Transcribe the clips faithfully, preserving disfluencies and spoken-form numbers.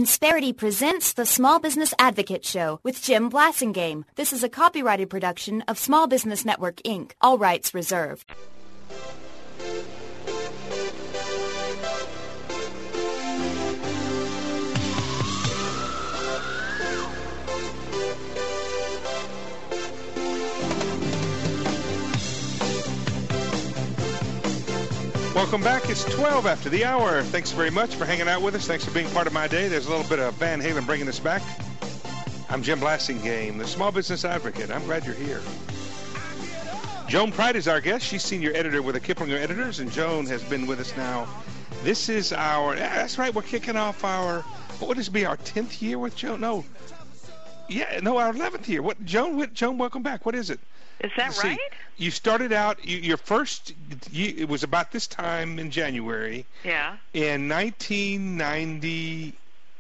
Insperity presents the Small Business Advocate Show with Jim Blasingame. This is a copyrighted production of Small Business Network, Incorporated. All rights reserved. Welcome back. It's twelve after the hour. Thanks very much for hanging out with us. Thanks for being part of my day. There's a little bit of Van Halen bringing us back. I'm Jim Blasingame, the Small Business Advocate. I'm glad you're here. Joan Pride is our guest. She's senior editor with the Kiplinger Editors, and Joan has been with us now. This is our, that's right, we're kicking off our, what would this be, our tenth year with Joan? No. Yeah, no, our eleventh year. What, Joan, what, Joan, welcome back. What is it? Is that See, right? You started out, you, your first, you, it was about this time in January. Yeah. In nineteen ninety-nine.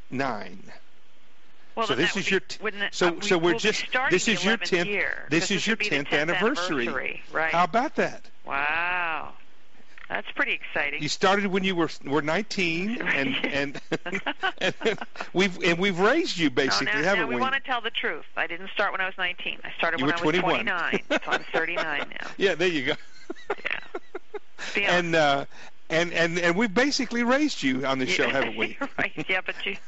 Well, so this is your, t- so, so we're just, this is your tenth, year, this is your tenth, tenth anniversary. anniversary. Right. How about that? Wow. That's pretty exciting. You started when you were were nineteen, and and, and we've and we've raised you basically, no, now, haven't now we? we? We want to tell the truth. I didn't start when I was nineteen. I started you when were I was twenty-one. twenty-nine. So I'm thirty-nine now. Yeah, there you go. Yeah. And uh, and and and we've basically raised you on the show, haven't we? Right. Yeah, but you.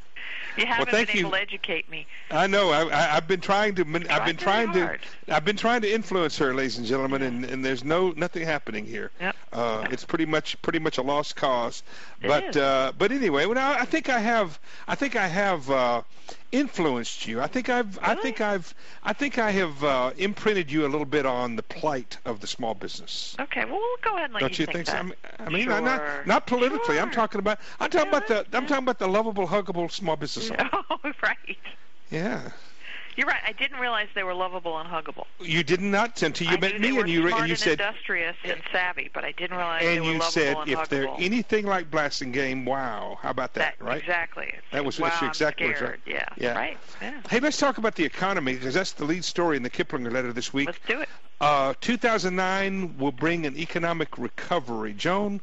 You haven't well, been you. able to educate me. I know. I, I, I've been trying to. I've been trying hard. to. I've been trying to influence her, ladies and gentlemen, yeah. and, and there's no nothing happening here. Yep. Uh, yep. It's pretty much pretty much a lost cause. It But is. Uh, but anyway, well, I think I have. I think I have uh, influenced you. I think I've. Really? I think I've. I think I have uh, imprinted you a little bit on the plight of the small business. Okay. Well, we'll go ahead and let Don't you you think, think so? that. I mean, sure. I'm not not politically. Sure. I'm talking about. I'm talking yeah, about the. I'm yeah. talking about the lovable, huggable small business owner. Oh, right. Yeah. You're right. I didn't realize they were lovable and huggable. You did not until you I met knew me, they were and you smart and you and said industrious and savvy, but I didn't realize they and were you lovable said and if huggable. they're anything like Blasingame, wow, how about that, that right? Exactly. It's That was wow, that's your exact I'm words, scared. right? Yeah. Yeah. Right. Yeah. Hey, let's talk about the economy because that's the lead story in the Kiplinger letter this week. Let's do it. Uh, two thousand nine will bring an economic recovery. Joan,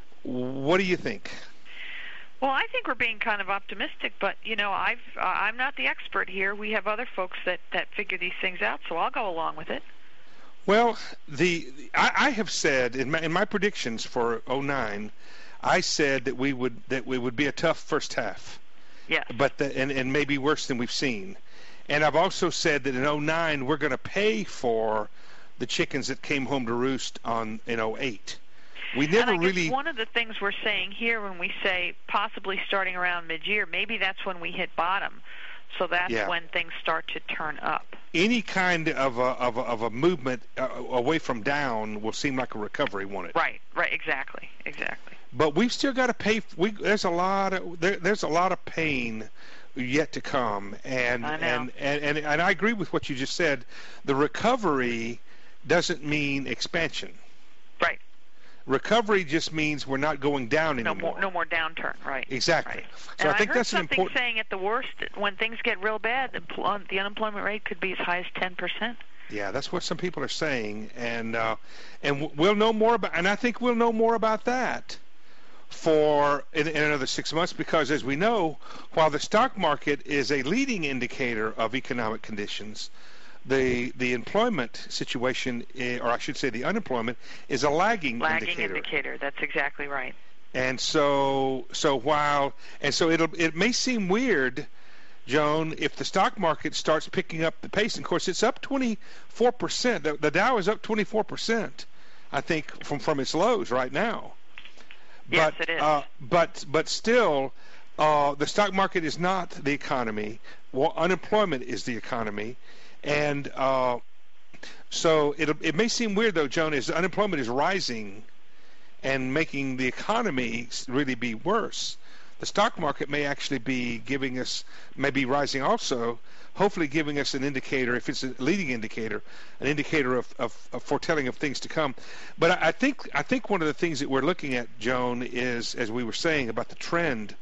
what do you think? Well, I think we're being kind of optimistic, but you know, I've uh, I'm not the expert here. We have other folks that, that figure these things out, so I'll go along with it. Well, the I, I have said in my in my predictions for oh nine, I said that we would that we would be a tough first half. Yes. But the, and and maybe worse than we've seen. And I've also said that in oh nine we're going to pay for the chickens that came home to roost on in oh eight. We never and I guess really. One of the things we're saying here when we say possibly starting around mid-year, maybe that's when we hit bottom. So that's yeah. when things start to turn up. Any kind of a of a, of a movement uh, away from down will seem like a recovery, won't it? Right. Right. Exactly. Exactly. But we've still got to pay. We there's a lot of there, there's a lot of pain yet to come, and I know. and, and and and I agree with what you just said. The recovery doesn't mean expansion. Right. Recovery just means we're not going down No anymore. more, no more downturn, right? Exactly. Right. So and I think heard that's an something important. saying at the worst, when things get real bad, the, pl- the unemployment rate could be as high as ten percent. Yeah, that's what some people are saying, and uh, and we'll know more about. And I think we'll know more about that for in, in another six months, because as we know, while the stock market is a leading indicator of economic conditions, the the employment situation, or I should say the unemployment, is a lagging, lagging indicator. indicator. That's exactly right. And so so while and so it'll it may seem weird, Joan, if the stock market starts picking up the pace. And of course, it's up twenty-four percent. The, the Dow is up twenty-four percent, I think, from from its lows right now. Yes, But it is. uh, but but still, uh, the stock market is not the economy. Well, unemployment is the economy. And uh, so it it may seem weird, though, Joan, as unemployment is rising and making the economy really be worse. The stock market may actually be giving us, may be rising also, hopefully giving us an indicator, if it's a leading indicator, an indicator of, of, of foretelling of things to come. But I, I think I think one of the things that we're looking at, Joan, is, as we were saying about the trend,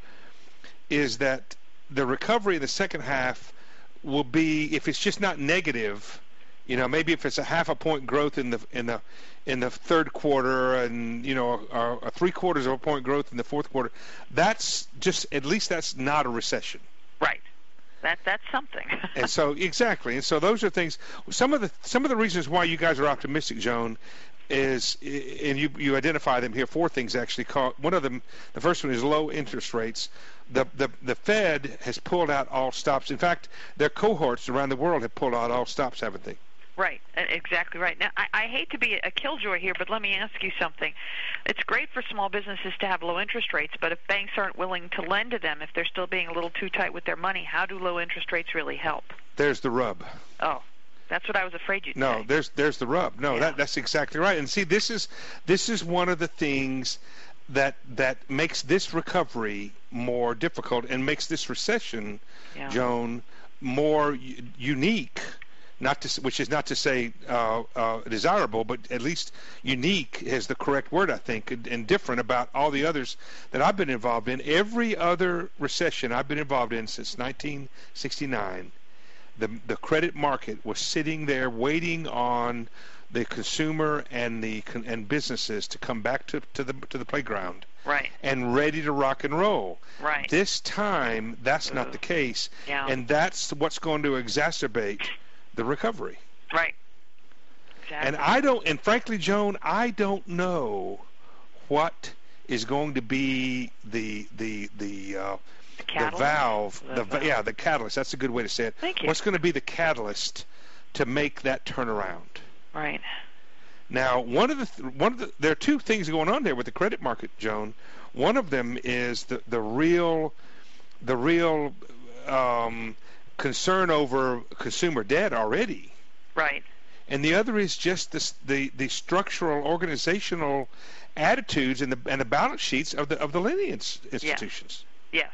is that the recovery in the second half will be, if it's just not negative, You know, maybe if it's a half a point growth in the in the in the third quarter, and you know, a, a three quarters of a point growth in the fourth quarter, that's just at least that's not a recession. Right. That that's something. And so exactly, and so those are things. Some of the some of the reasons why you guys are optimistic, Joan, is, and you you identify them here. Four things actually. Call, one of them, the first one is low interest rates. The, the the Fed has pulled out all stops. In fact, their cohorts around the world have pulled out all stops, haven't they? Right, exactly right. Now, I, I hate to be a killjoy here, but let me ask you something. It's great for small businesses to have low interest rates, but if banks aren't willing to lend to them, if they're still being a little too tight with their money, how do low interest rates really help? There's the rub. Oh, that's what I was afraid you'd no, say. No, there's there's the rub. No, yeah. that that's exactly right. And see, this is this is one of the things that that makes this recovery more difficult and makes this recession, yeah. Joan, more u- unique. Not to, which is not to say uh, uh, desirable, but at least unique is the correct word, I think, and, and different about all the others that I've been involved in. Every other recession I've been involved in since nineteen sixty-nine, the the credit market was sitting there waiting on the consumer and the and businesses to come back to, to the to the playground, right, and ready to rock and roll. Right. This time, that's Ugh. not the case, yeah. and that's what's going to exacerbate the recovery. Right. Exactly. And I don't, and frankly, Joan, I don't know what is going to be the the the uh, the, the valve, the, the, the yeah, the catalyst. That's a good way to say it. Thank you. What's going to be the catalyst to make that turnaround? Right. Now, one of the th- one of the there are two things going on there with the credit market, Joan. One of them is the the real the real um, concern over consumer debt already. Right. And the other is just this, the the structural organizational attitudes and the and the balance sheets of the of the lending institutions. Yes. yes.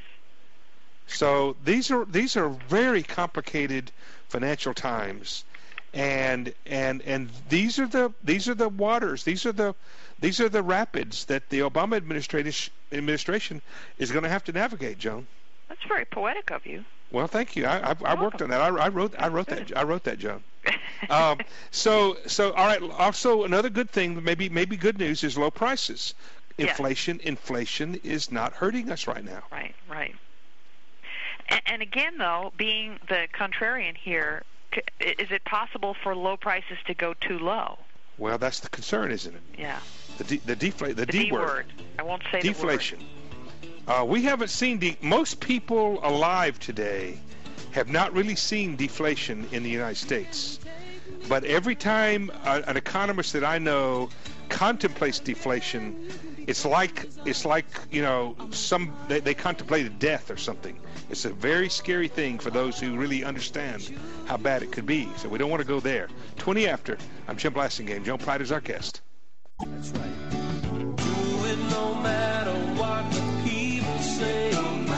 So these are these are very complicated financial times, and and and these are the these are the waters. These are the these are the rapids that the Obama administration administration is going to have to navigate, Joan. That's very poetic of you. Well, thank you. I, I, I worked on that. I, I wrote. I wrote that. I wrote that, Joan. um, so, so all right. Also, another good thing, maybe, maybe good news, is low prices. Inflation, yes. inflation is not hurting us right now. Right, right. And, and again, though, being the contrarian here, is it possible for low prices to go too low? Well, that's the concern, isn't it? Yeah. The de- the deflate the, the D, D word. word. I won't say deflation. The word. Uh, we haven't seen de- most people alive today have not really seen deflation in the United States. But every time uh, an economist that I know contemplates deflation, it's like it's like you know some they, they contemplated death or something. It's a very scary thing for those who really understand how bad it could be. So we don't want to go there. twenty after. I'm Jim Blasingame. Joan Platt is our guest. That's right. Do it no matter what the people say.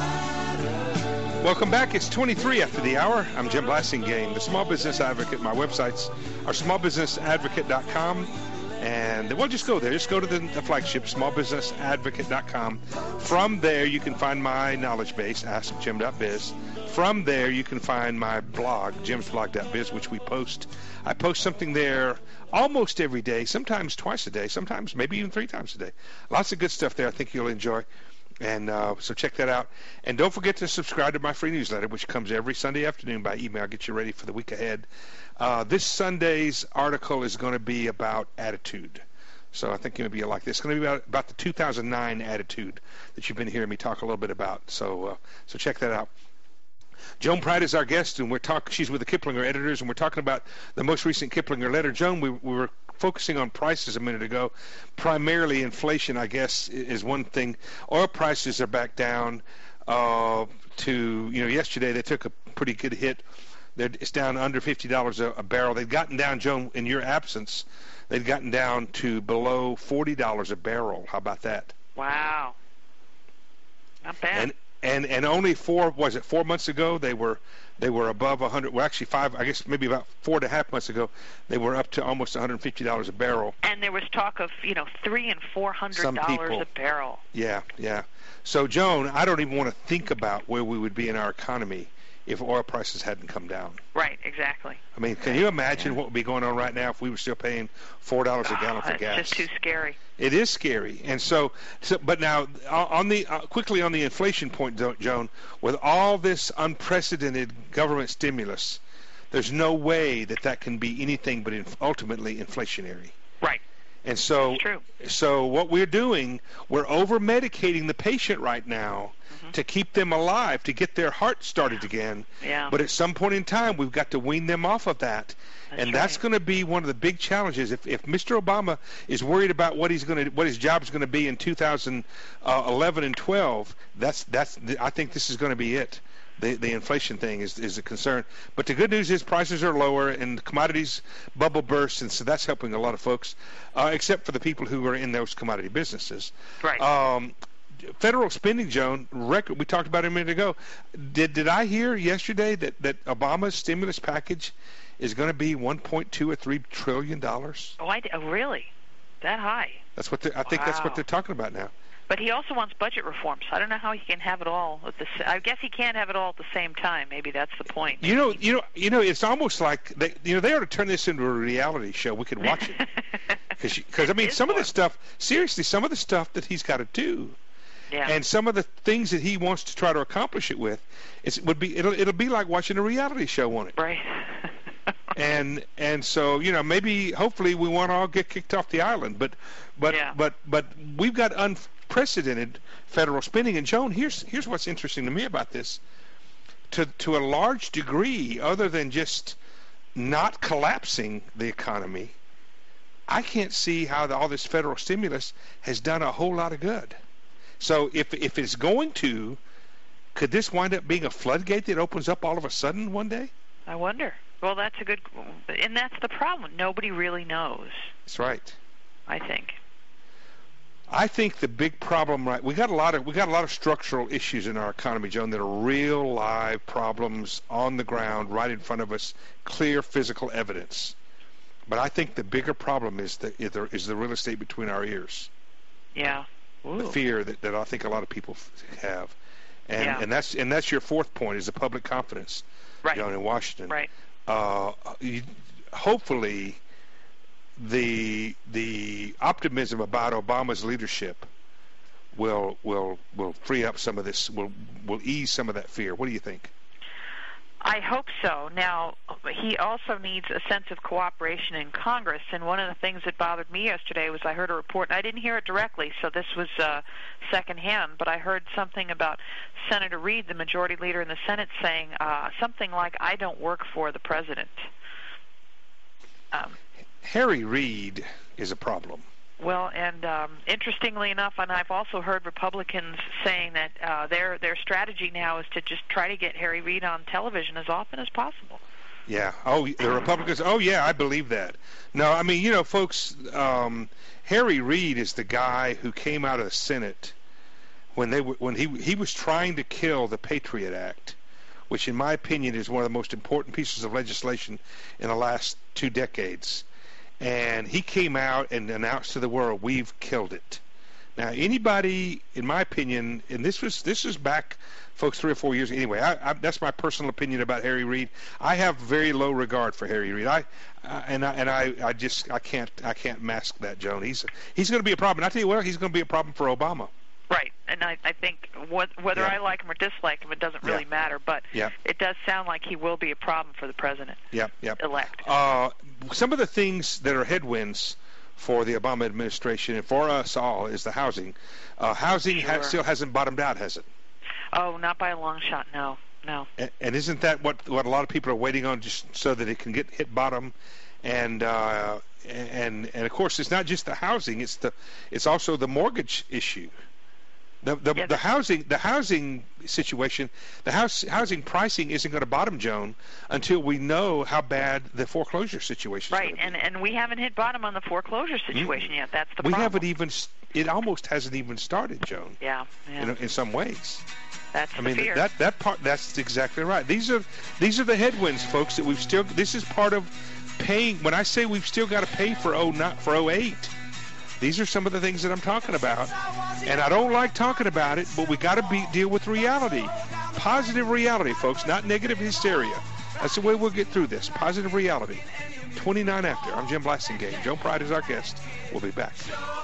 Welcome back. It's twenty-three after the hour. I'm Jim Blasingame, the Small Business Advocate. My websites are small business advocate dot com. And well, just go there. Just go to the, the flagship, small business advocate dot com. From there, you can find my knowledge base, ask jim dot biz. From there, you can find my blog, jims blog dot biz, which we post. I post something there almost every day, sometimes twice a day, sometimes maybe even three times a day. Lots of good stuff there I think you'll enjoy. And uh, so check that out. And don't forget to subscribe to my free newsletter, which comes every Sunday afternoon by email. Get you ready for the week ahead. Uh, this Sunday's article is going to be about attitude. So I think it's going to be like this. It's going to be about, about the two thousand nine attitude that you've been hearing me talk a little bit about. So uh, so check that out. Joan Pratt is our guest, and we're talking. She's with the Kiplinger editors, and we're talking about the most recent Kiplinger letter. Joan, we, we were focusing on prices a minute ago. Primarily inflation, I guess, is one thing. Oil prices are back down uh, to, you know, yesterday they took a pretty good hit. They're, it's down under fifty dollars a, a barrel. They've gotten down, Joan, in your absence, they've gotten down to below forty dollars a barrel. How about that? Wow. Not bad. And, and, and only four, was it four months ago, they were They were above one hundred. Well, actually, five. I guess maybe about four and a half months ago, they were up to almost one hundred fifty dollars a barrel. And there was talk of you know three and four hundred dollars a barrel. Yeah, yeah. So, Joan, I don't even want to think about where we would be in our economy if oil prices hadn't come down. Right, exactly. I mean, can you imagine yeah. what would be going on right now if we were still paying four dollars a gallon oh, for gas? It's just too scary. It is scary. And so, so but now, on the uh, quickly on the inflation point, Joan, with all this unprecedented government stimulus, there's no way that that can be anything but inf- ultimately inflationary. Right. And so, That's true. so what we're doing, we're over-medicating the patient right now mm-hmm. to keep them alive, to get their heart started again. Yeah. But at some point in time, we've got to wean them off of that. That's and right. that's going to be one of the big challenges. If, if Mister Obama is worried about what he's going to, what his job is going to be in two thousand eleven and twelve, that's that's. I think this is going to be it. The the inflation thing is is a concern. But the good news is prices are lower and the commodities bubble burst, and so that's helping a lot of folks, uh, except for the people who are in those commodity businesses. Right. Um, federal spending, Joan, record. We talked about it a minute ago. Did did I hear yesterday that that Obama's stimulus package is going to be one point two or three trillion dollars? Oh, I oh, really? That high? That's what I think. Wow. That's what they're talking about now. But he also wants budget reform, so I don't know how he can have it all at the. I guess he can't have it all at the same time. Maybe that's the point. You know, you know, you know. It's almost like they, you know, they ought to turn this into a reality show. We could watch it because I mean, some of the stuff. Seriously, some of the stuff that he's got to do, yeah. and some of the things that he wants to try to accomplish it with, it's, it would be it'll it'll be like watching a reality show on it. Right. and and so you know maybe hopefully we won't all get kicked off the island, but but yeah. but but we've got unprecedented federal spending. And Joan, here's here's what's interesting to me about this. To to a large degree, other than just not collapsing the economy, I can't see how the, all this federal stimulus has done a whole lot of good. So if if it's going to, could this wind up being a floodgate that opens up all of a sudden one day? I wonder. Well, that's a good, and that's the problem. Nobody really knows. That's right. I think. I think the big problem, right? We got a lot of we got a lot of structural issues in our economy, Joan, that are real live problems on the ground, right in front of us, clear physical evidence. But I think the bigger problem is the is the real estate between our ears. Yeah. Ooh. The fear that, that I think a lot of people have, and yeah. and that's and that's your fourth point is the public confidence, right. Joan, in Washington. Right. Uh, you, hopefully, the the optimism about Obama's leadership will will will free up some of this. Will will ease some of that fear. What do you think? I hope so. Now, he also needs a sense of cooperation in Congress, and one of the things that bothered me yesterday was I heard a report, and I didn't hear it directly, so this was uh, secondhand, but I heard something about Senator Reid, the majority leader in the Senate, saying uh, something like, I don't work for the president. Um, Harry Reid is a problem. Well, and um, interestingly enough, and I've also heard Republicans saying that uh, their their strategy now is to just try to get Harry Reid on television as often as possible. Yeah. Oh, the Republicans. Oh, yeah, I believe that. No, I mean, you know, folks, um, Harry Reid is the guy who came out of the Senate when they when he he was trying to kill the Patriot Act, which, in my opinion, is one of the most important pieces of legislation in the last two decades. And he came out and announced to the world, "We've killed it." Now, anybody, in my opinion, and this was this was back, folks, three or four years. Anyway, I, I, that's my personal opinion about Harry Reid. I have very low regard for Harry Reid. I uh, and I and I, I just I can't I can't mask that, Joan. He's he's going to be a problem. And I tell you what, he's going to be a problem for Obama. Right, and I, I think what, whether yeah. I like him or dislike him, it doesn't really yeah. matter. But yeah. it does sound like he will be a problem for the president. Yep, yep. Elect. Uh, some of the things that are headwinds for the Obama administration and for us all is the housing. Uh, housing sure. ha- still hasn't bottomed out, has it? Oh, not by a long shot. No, no. And, and isn't that what what a lot of people are waiting on, just so that it can get hit bottom? And uh, and and of course, it's not just the housing; it's the it's also the mortgage issue. The the, yeah, the housing the housing situation, the house housing pricing isn't going to bottom, Joan, until we know how bad the foreclosure situation is. Right, and and we haven't hit bottom on the foreclosure situation mm. yet. That's the we problem. haven't even it almost hasn't even started, Joan. Yeah, yeah. In, in some ways. That's I the mean, fear. that that part. That's exactly right. These are these are the headwinds, folks. That we've still. This is part of paying. When I say we've still got to pay for oh not for oh eight, these are some of the things that I'm talking about. And I don't like talking about it, but we got to be deal with reality, positive reality, folks, not negative hysteria. That's the way we'll get through this. Positive reality. twenty-nine after. I'm Jim Blasingame. Joan Pride is our guest. We'll be back.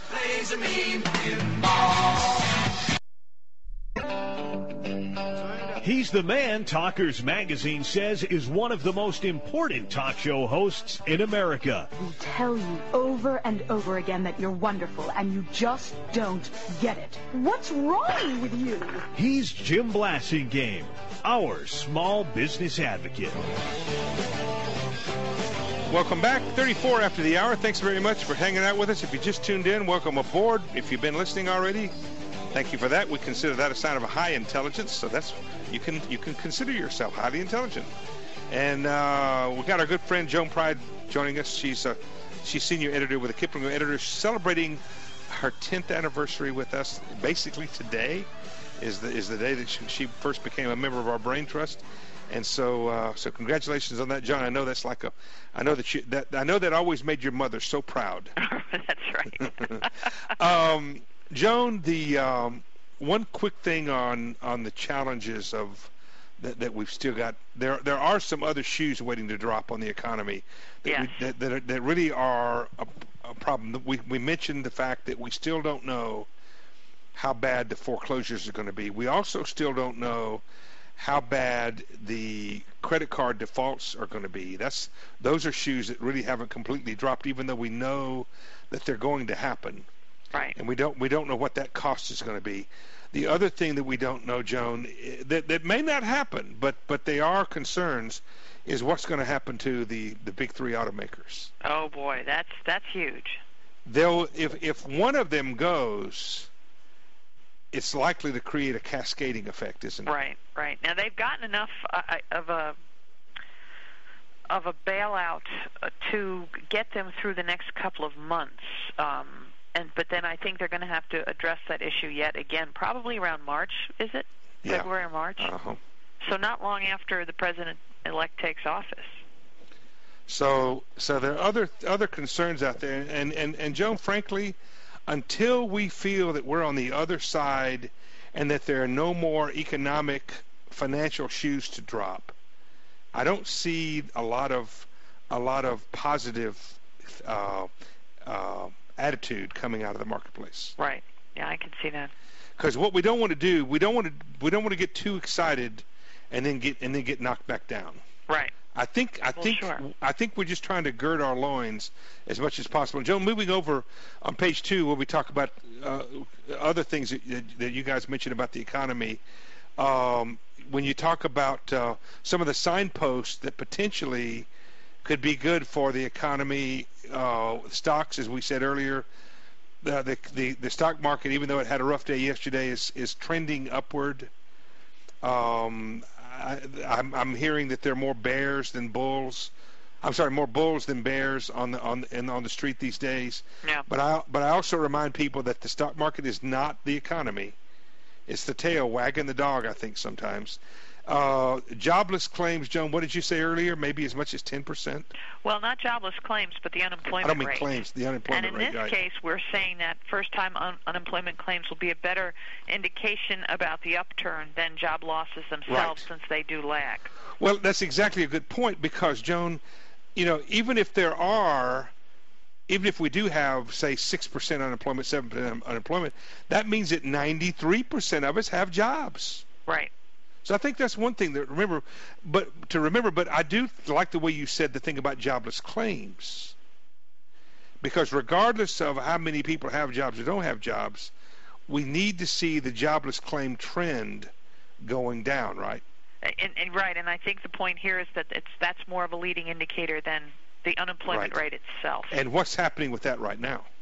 He's the man Talkers Magazine says is one of the most important talk show hosts in America. We tell you over and over again that you're wonderful, and you just don't get it. What's wrong with you? He's Jim Blasingame, our small business advocate. Welcome back. thirty-four after the hour. Thanks very much for hanging out with us. If you just tuned in, welcome aboard. If you've been listening already, thank you for that. We consider that a sign of a high intelligence, so that's you can you can consider yourself highly intelligent. And uh, we got our good friend Joan Pride joining us. She's a she's senior editor with the Kiplinger Editor, celebrating her tenth anniversary with us. Basically today is the is the day that she, she first became a member of our Brain Trust. And so, uh, so congratulations on that, John. I know that's like a, I know that you, that I know that always made your mother so proud. That's right. um, Joan, the um, one quick thing on on the challenges of that, that we've still got. There there are some other shoes waiting to drop on the economy that yes. we, that, that, are, that really are a, a problem. We we mentioned the fact that we still don't know how bad the foreclosures are going to be. We also still don't know how bad the credit card defaults are going to be. That's those are shoes that really haven't completely dropped, even though we know that they're going to happen. Right. And we don't we don't know what that cost is going to be. The other thing that we don't know, Joan, that that may not happen, but but they are concerns, is what's going to happen to the the big three automakers. Oh boy, that's that's huge. They'll if if one of them goes, it's likely to create a cascading effect, isn't it? Right, right. Now they've gotten enough uh, of a of a bailout uh, to get them through the next couple of months, um, and but then I think they're going to have to address that issue yet again, probably around March. Is it yeah. February or March? Uh-huh. So not long after the president-elect takes office. So, so there are other other concerns out there, and and and Joan, frankly, until we feel that we're on the other side and that there are no more economic financial shoes to drop, I don't see a lot of a lot of positive uh, uh, attitude coming out of the marketplace. Right. Yeah, I can see that. Because what we don't want to do, we don't want to we don't want to get too excited and then get and then get knocked back down. Right. I think I well, think sure. I think we're just trying to gird our loins as much as possible. Joe, moving over on page two, where we talk about uh, other things that, that you guys mentioned about the economy. Um, when you talk about uh, some of the signposts that potentially could be good for the economy, uh, stocks, as we said earlier, the, the the the stock market, even though it had a rough day yesterday, is is trending upward. Um, I, I'm, I'm hearing that there are more bears than bulls. I'm sorry, more bulls than bears on the on and on the street these days. Yeah. But I but I also remind people that the stock market is not the economy. It's the tail wagging the dog, I think, sometimes. Uh, jobless claims, Joan, what did you say earlier? Maybe as much as ten percent? Well, not jobless claims, but the unemployment rate. I don't mean rate. claims, the unemployment rate. And in rate, this right. case, we're saying that first-time un- unemployment claims will be a better indication about the upturn than job losses themselves, right. since they do lag. Well, that's exactly a good point, because, Joan, you know, even if there are, even if we do have, say, six percent unemployment, seven percent unemployment, that means that ninety-three percent of us have jobs. Right. So I think that's one thing that remember, but to remember. But I do like the way you said the thing about jobless claims, because regardless of how many people have jobs or don't have jobs, we need to see the jobless claim trend going down, right? And, and right, and I think the point here is that it's that's more of a leading indicator than the unemployment right. rate itself. And what's happening with that right now?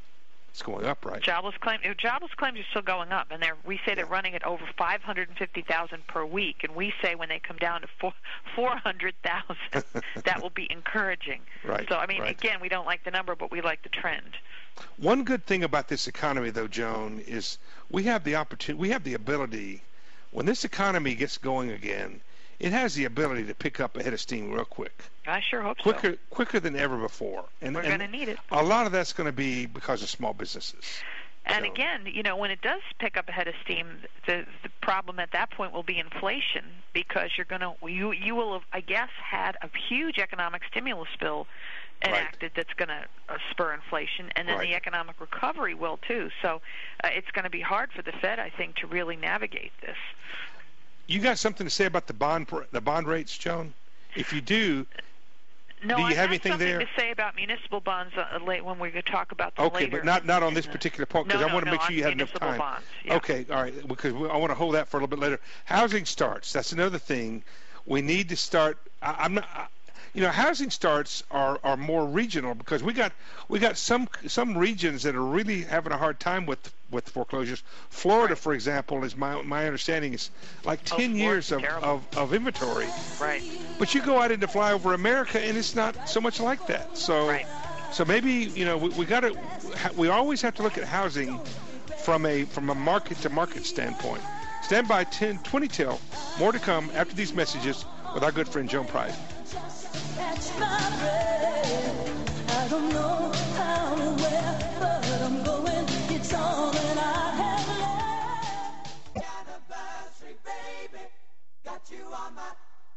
It's going up, right? Jobless claims. Jobless claims are still going up, and they're, we say they're running at over five hundred fifty thousand per week, and we say when they come down to four, four hundred thousand, that will be encouraging. Right. So, I mean, right. again, we don't like the number, but we like the trend. One good thing about this economy, though, Joan, is we have the opportunity, we have the ability, when this economy gets going again, it has the ability to pick up a head of steam real quick. I sure hope quicker, so. Quicker than ever before. And, We're and going to need it. A lot of that's going to be because of small businesses. And so. again, you know, when it does pick up a head of steam, the the problem at that point will be inflation, because you're going to you you will have, I guess, had a huge economic stimulus bill enacted right. that's going to uh, spur inflation, and then right. the economic recovery will too. So uh, it's going to be hard for the Fed, I think, to really navigate this. You got something to say about the bond the bond rates, Joan? If you do, no, do you I have, have anything something there? to say about municipal bonds uh, late when we talk about them okay, later. but not not on this particular point, because no, I want to no, make sure no, you have enough municipal time. Bonds, yeah. Okay, all right, because we, I want to hold that for a little bit later. Housing starts. That's another thing. We need to start. I, I'm not. I, You know, housing starts are, are more regional, because we got we got some some regions that are really having a hard time with with foreclosures. Florida, right. for example, is my my understanding is like oh, ten years of, of, of inventory. Right. But you go out into flyover America, and it's not so much like that. So right. so maybe you know we, we got to we always have to look at housing from a from a market to market standpoint. Stand by ten twenty till. More to come after these messages with our good friend Joan Pride. Catch my breath. I don't know how or where, but I'm going. It's all that I have left. Anniversary, baby, got you on my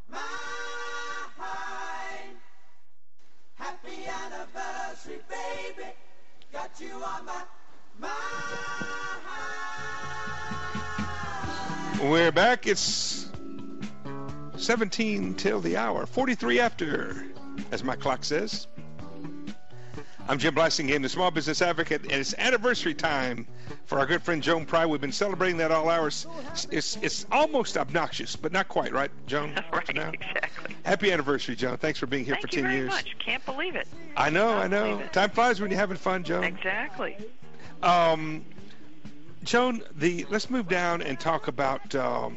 mind. Happy anniversary, baby, got you on my mind. We're back. It's seventeen till the hour, forty-three after, as my clock says. I'm Jim Blasingame, the Small Business Advocate, and it's anniversary time for our good friend Joan Pride. We've been celebrating that all hours. It's, it's, it's almost obnoxious, but not quite, right, Joan? Right, now? exactly. Happy anniversary, Joan. Thanks for being here Thank for ten you very years. much. Can't believe it. I know, Can't I know. believe it. Time flies when you're having fun, Joan. Exactly. Um, Joan, the let's move down and talk about um,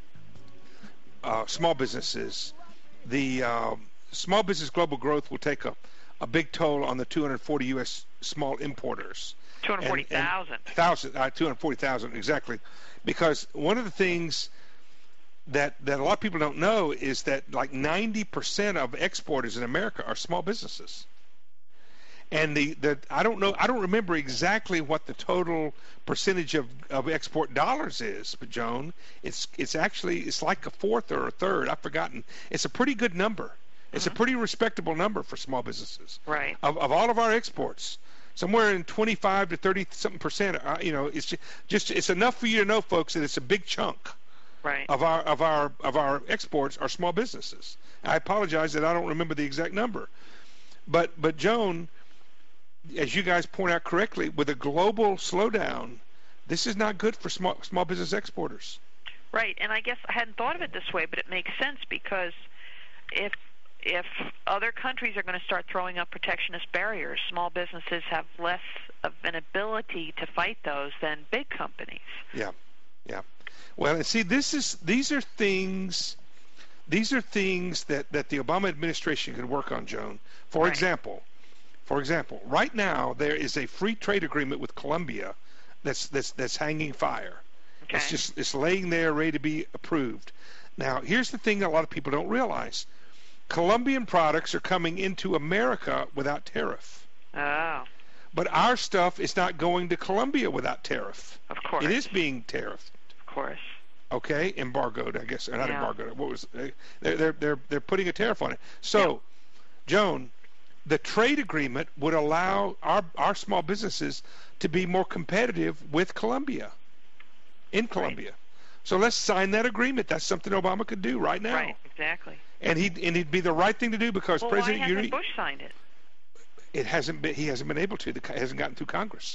uh, small businesses. The uh, small business global growth will take a, a big toll on the two hundred forty U S small importers. two hundred forty thousand. Thousand, uh, two hundred forty thousand, exactly. Because one of the things that that a lot of people don't know is that like ninety percent of exporters in America are small businesses. And the, the I don't know I don't remember exactly what the total percentage of, of export dollars is, but Joan, it's it's actually it's like a fourth or a third. I've forgotten. It's a pretty good number. It's mm-hmm. a pretty respectable number for small businesses. Right. Of of all of our exports, somewhere in twenty-five to thirty something percent. Uh, you know, it's just, just it's enough for you to know, folks, that it's a big chunk. Right. Of our of our of our exports are small businesses. I apologize that I don't remember the exact number, but but Joan, as you guys point out correctly, with a global slowdown, this is not good for small small business exporters. Right, and I guess I hadn't thought of it this way, but it makes sense, because if if other countries are going to start throwing up protectionist barriers, small businesses have less of an ability to fight those than big companies. Yeah, yeah. Well, and see, this is these are things these are things that, that the Obama administration could work on, Joan. For right. example. For example, right now there is a free trade agreement with Colombia that's that's that's hanging fire. Okay. It's just it's laying there ready to be approved. Now, here's the thing that a lot of people don't realize. Colombian products are coming into America without tariff. Oh. But our stuff is not going to Colombia without tariff. Of course. It is being tariffed. Of course. Okay, embargoed, I guess, or not yeah. embargoed. What was they're they're they're they're putting a tariff on it. So, yeah. Joan, the trade agreement would allow our, our small businesses to be more competitive with Colombia, in Colombia. Right. So let's sign that agreement. That's something Obama could do right now. Right, exactly. And he'd, and it'd be the right thing to do, because well, President why hasn't Uri, Bush signed it? It hasn't been, he hasn't been able to. It hasn't gotten through Congress.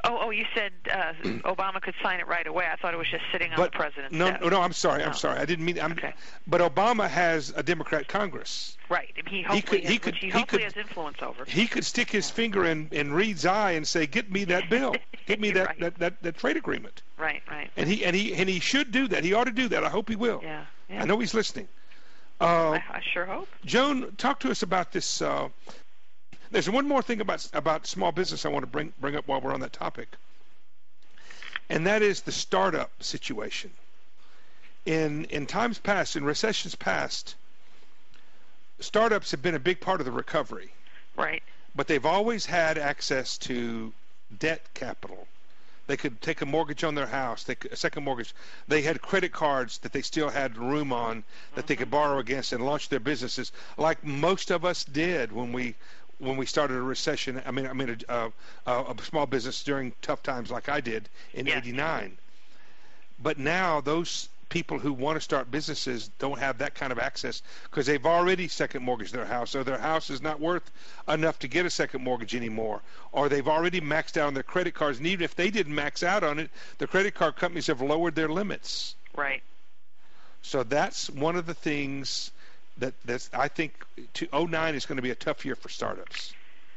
Oh, oh, you said uh, Obama could sign it right away. I thought it was just sitting on But the president's no, desk. no, no, I'm sorry. No. I'm sorry. I didn't mean. I'm, Okay. But Obama has a Democrat Congress. Right. He hopefully, could- has, he could- which he he hopefully could- has influence over. He could stick his finger in, in Reed's eye and say, "Get me that bill. Get me that, Right. that, that, that trade agreement." Right, right. And he and he and he should do that. He ought to do that. I hope he will. Yeah, yeah. I know he's listening. Uh, I, I sure hope. Joan, talk to us about this. Uh, there's one more thing about about small business I want to bring bring up while we're on that topic, and that is the startup situation. In in times past, in recessions past, startups have been a big part of the recovery, Right. but they've always had access to debt capital. They could take a mortgage on their house, they could, a second mortgage. They had credit cards that they still had room on that they could borrow against and launch their businesses, like most of us did when we when we started a recession. I mean, I mean, a, a, a small business during tough times, like I did in Yeah. eighty-nine. But now those people who want to start businesses don't have that kind of access because they've already second mortgaged their house, or their house is not worth enough to get a second mortgage anymore, or they've already maxed out on their credit cards, and even if they didn't max out on it, the credit card companies have lowered their limits. Right. So that's one of the things that that's I think to oh nine is going to be a tough year for startups.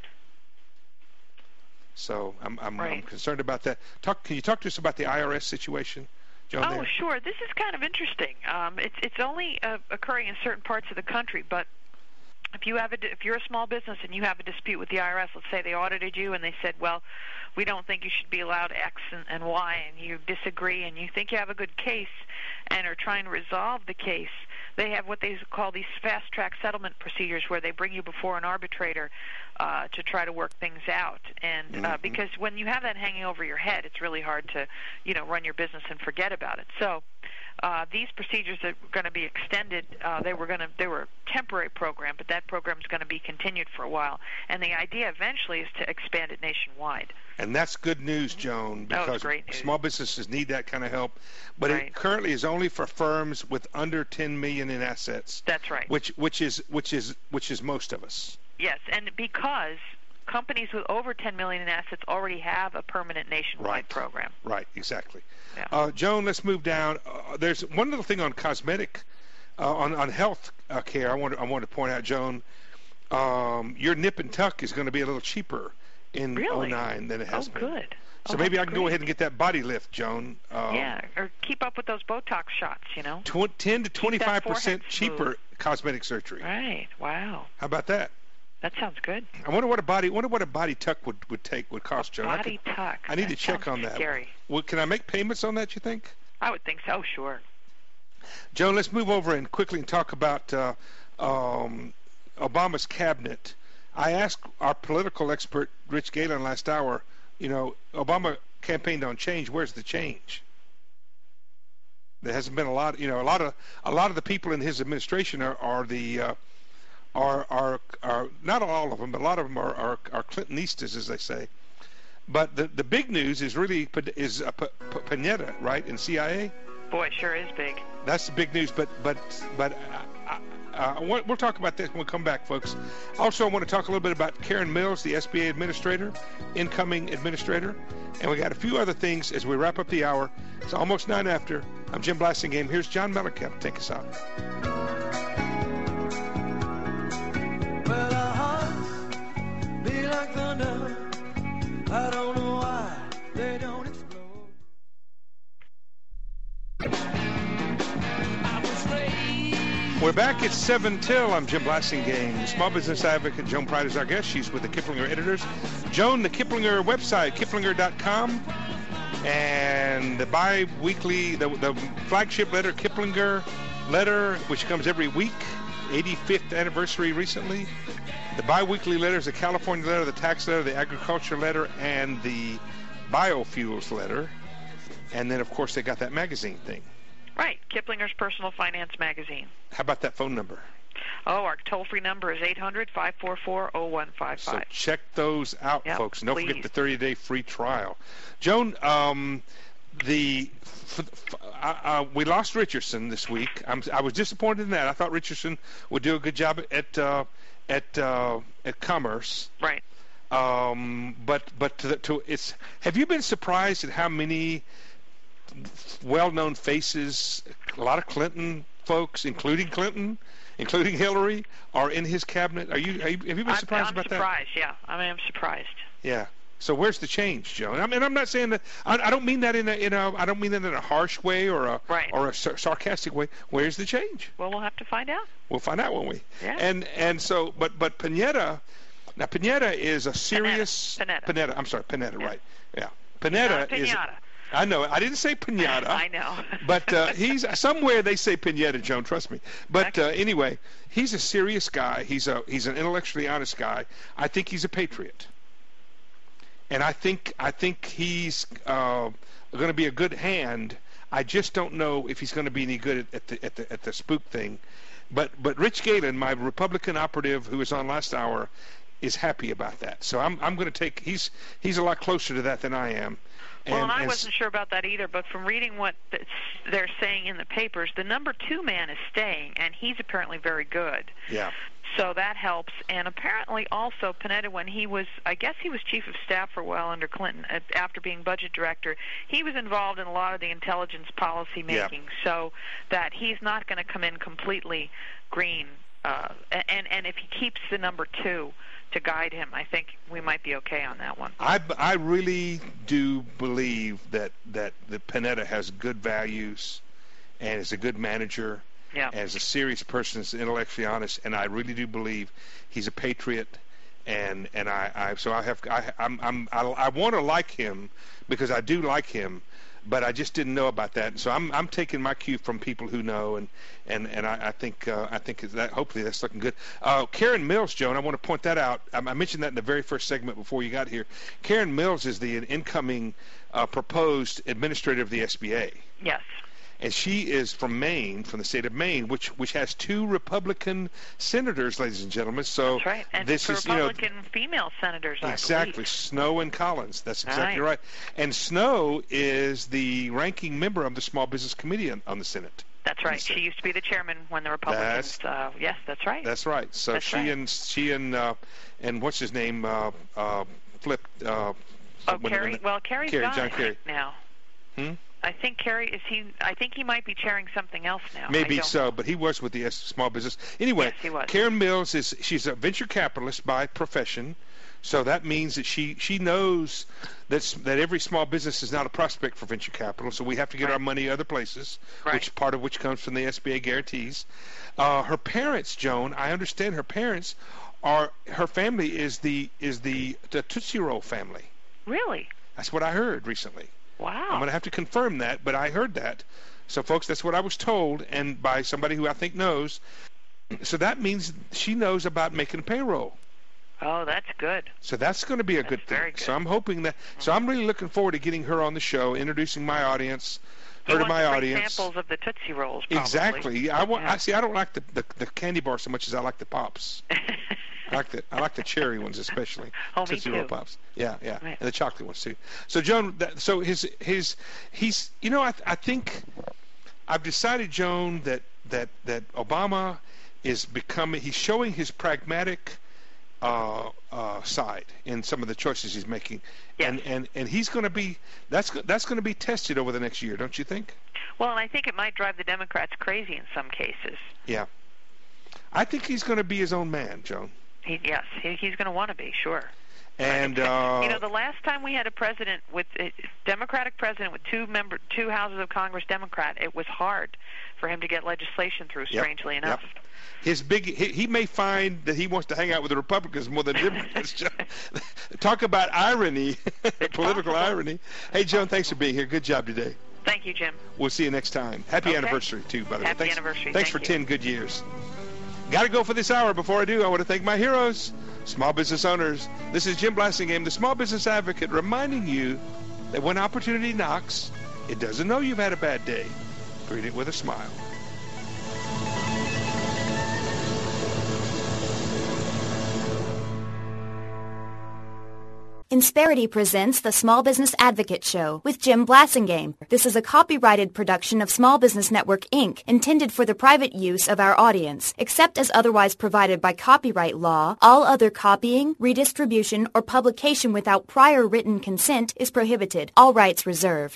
So I'm I'm, Right. I'm concerned about that. Talk. Can you talk to us about the I R S situation, Joan? Oh, there? sure. This is kind of interesting. Um, it's it's only uh, occurring in certain parts of the country, but if you have a if you're a small business and you have a dispute with the I R S, let's say they audited you and they said, well, we don't think you should be allowed X and, and Y, and you disagree, and you think you have a good case and are trying to resolve the case, they have what they call these fast-track settlement procedures where they bring you before an arbitrator uh, to try to work things out. And uh, Mhm. because when you have that hanging over your head, it's really hard to, you know, run your business and forget about it. So uh, these procedures are going to be extended. Uh, they were going to they were a temporary program, but that program is going to be continued for a while. And the idea eventually is to expand it nationwide. And that's good news, Joan, Oh, because great news. small businesses need that kind of help. But it Right. currently is only for firms with under ten million in assets. That's right. Which which is which is which is most of us. Yes, and because companies with over ten million in assets already have a permanent nationwide Right. program. Right, exactly. Yeah. Uh, Joan, let's move down. Uh, there's one little thing on cosmetic, uh, on on health uh, care. I want I want to point out, Joan, um, your nip and tuck is going to be a little cheaper in Really? oh nine than it has Oh, been. good. So Oh, maybe I that's can go great. ahead and get that body lift, Joan. Um, Yeah, or keep up with those Botox shots, you know. tw- ten to twenty-five percent forehead cheaper smooth. cosmetic surgery. Right. Wow. How about that? That sounds good. I wonder what a body wonder what a body tuck would, would take would cost, Joan. I Body could- tuck. I need That to check sounds on that. Scary. Well, can I make payments on that, you think? I would think so. Sure. Joan, let's move over and quickly talk about uh, um, Obama's cabinet. I asked our political expert, Rich Galen, last hour, you know, Obama campaigned on change. Where's the change? There hasn't been a lot, you know, a lot of a lot of the people in his administration are, are the uh, are, are are not all of them, but a lot of them are are, are Clintonistas, as they say. But the the big news is really is uh, P- P- Panetta, right, in C I A. Boy, it sure is big. That's the big news. But but but uh, uh, we'll we'll talk about this when we come back, folks. Also, I want to talk a little bit about Karen Mills, the S B A administrator, incoming administrator, and we got a few other things as we wrap up the hour. It's almost nine after. I'm Jim Blasingame. Here's John Mellencamp. Take us out. Well, our hearts beat like thunder. I don't know why they don't explode. I was raised. We're back at seven till. I'm Jim Blasingame. Small business advocate Joan Pride is our guest. She's with the Kiplinger editors. Joan, the Kiplinger website, kiplinger dot com, and the bi-weekly, the, the flagship letter, Kiplinger letter, which comes every week, eighty-fifth anniversary recently. The bi-weekly letters, the California letter, the tax letter, the agriculture letter, and the biofuels letter. And then, of course, they got that magazine thing. Right. Kiplinger's Personal Finance Magazine. How about that phone number? Oh, our toll-free number is eight hundred, five four four, oh one five So five. check those out, Yep, folks. And don't please. forget the thirty-day free trial. Joan, um, the f- f- uh, uh, we lost Richardson this week. I'm, I was disappointed in that. I thought Richardson would do a good job at uh, at uh, at Commerce. Right. Um, but but to, to it's. Have you been surprised at how many well-known faces, a lot of Clinton folks, including Clinton, including Hillary, are in his cabinet? Are you, are you have you been surprised I'm, I'm about surprised, that? Yeah, I mean, I'm surprised. Yeah. So where's the change, Joan? I mean, I'm not saying that. I, I don't mean that in a, in a. I don't mean that in a harsh way or a right. or a sar- sarcastic way. Where's the change? Well, we'll have to find out. We'll find out, won't we? Yeah. And and so, but but Panetta. Now Panetta is a serious. Panetta. Panetta. I'm sorry, Panetta. Yeah. Right. Yeah. Panetta Not is. Pinata. I know. I didn't say pinata. I know. But uh, he's somewhere they say pinata, Joan. Trust me. But uh, anyway, he's a serious guy. He's a he's an intellectually honest guy. I think he's a patriot, and I think I think he's uh, going to be a good hand. I just don't know if he's going to be any good at, at the at the at the spook thing. But but Rich Galen, my Republican operative who was on last hour, is happy about that. So I'm I'm going to take. He's he's a lot closer to that than I am. Well, and, and I and wasn't sure about that either, but from reading what they're saying in the papers, the number two man is staying, and he's apparently very good. Yeah. So that helps. And apparently also Panetta, when he was, I guess he was chief of staff for a while under Clinton, after being budget director, he was involved in a lot of the intelligence policy making, yeah. so that he's not going to come in completely green. Uh, and, and if he keeps the number two to guide him, I think we might be okay on that one. I, I really do believe that, that the Panetta has good values and is a good manager, yeah. and is a serious person, is intellectually honest, and I really do believe he's a patriot. And and I, I so I have I I'm, I'm I, I want to like him because I do like him, but I just didn't know about that. So I'm I'm taking my cue from people who know, and and and I, I think uh, I think that hopefully that's looking good. Uh, Karen Mills, Joan, I want to point that out. I, I mentioned that in the very first segment before you got here. Karen Mills is the incoming uh, proposed administrator of the S B A. Yes. And she is from Maine, from the state of Maine, which which has two Republican senators, ladies and gentlemen. So that's right. And this is, Republican you know, female senators, I exactly, believe. Snow and Collins. That's exactly right. right. And Snow is the ranking member of the Small Business Committee on, on the Senate. That's right. She used to be the chairman when the Republicans. Uh, yes, that's right. That's right. So that's she right. and she and uh, and what's his name uh, uh, flipped. Uh, oh, Kerry. Well, Kerry's Kerry, gone John Kerry now. Hmm? I think Kerry is he. I think he might be chairing something else now. Maybe I don't so, know. but he was with the Small Business. Anyway, yes, he was. Karen Mills is she's a venture capitalist by profession, so that means that she she knows that that every small business is not a prospect for venture capital. So we have to get right. our money other places, right. which part of which comes from the S B A guarantees. Uh, her parents, Joan, I understand her parents are her family is the is the, the Tootsie Roll family. Really? That's what I heard recently. Wow. I'm going to have to confirm that, but I heard that. So, folks, that's what I was told, and by somebody who I think knows. So that means she knows about making payroll. Oh, that's good. So that's going to be a that's good thing. Very good. So I'm hoping that. Mm-hmm. So I'm really looking forward to getting her on the show, introducing my audience, her you to my want to audience. Examples of the Tootsie Rolls. Probably. Exactly. I want. Yeah. I see. I don't like the, the the candy bar so much as I like the pops. I like the I like the cherry ones especially. Oh, Tootsie me too. Roll Pops. Yeah, yeah, right. and the chocolate ones too. So Joan, that, so his his he's you know I I think I've decided, Joan, that that that Obama is becoming he's showing his pragmatic uh, uh, side in some of the choices he's making, yes. and and and he's going to be that's that's going to be tested over the next year, don't you think? Well, and I think it might drive the Democrats crazy in some cases. Yeah, I think he's going to be his own man, Joan. He, yes, he, he's going to want to be, sure. And uh, you know, the last time we had a president with a Democratic president with two member, two houses of Congress Democrat, it was hard for him to get legislation through. Strangely yep, enough, yep. his big he, he may find that he wants to hang out with the Republicans more than Democrats. Talk about irony, political possible. irony. Hey, Joan, thanks for being here. Good job today. Thank you, Jim. We'll see you next time. Happy okay. anniversary too, by the Happy way. Thanks, anniversary. Thanks Thank for you. ten good years. Got to go for this hour. Before I do, I want to thank my heroes, small business owners. This is Jim Blasingame, the Small Business Advocate, reminding you that when opportunity knocks, it doesn't know you've had a bad day. Greet it with a smile. Insperity presents the Small Business Advocate Show with Jim Blasingame. This is a copyrighted production of Small Business Network, Incorporated, intended for the private use of our audience. Except as otherwise provided by copyright law, all other copying, redistribution, or publication without prior written consent is prohibited. All rights reserved.